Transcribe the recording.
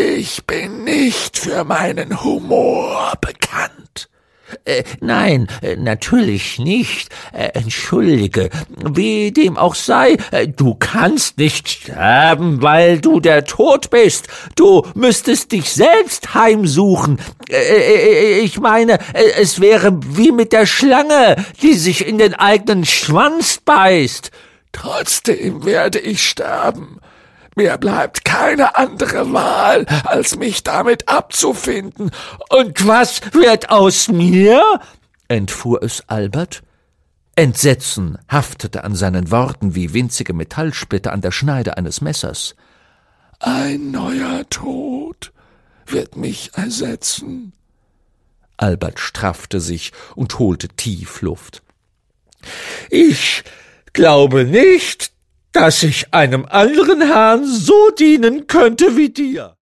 Ich bin nicht für meinen Humor bekannt. Nein, natürlich nicht. Entschuldige, wie dem auch sei, du kannst nicht sterben, weil du der Tod bist. Du müsstest dich selbst heimsuchen. Ich meine, es wäre wie mit der Schlange, die sich in den eigenen Schwanz beißt. Trotzdem werde ich sterben. Mir bleibt keine andere Wahl, als mich damit abzufinden. Und was wird aus mir? Entfuhr es Albert. Entsetzen haftete an seinen Worten wie winzige Metallsplitter an der Schneide eines Messers. Ein neuer Tod wird mich ersetzen. Albert straffte sich und holte tief Luft. Ich glaube nicht, dass ich einem anderen Herrn so dienen könnte wie dir.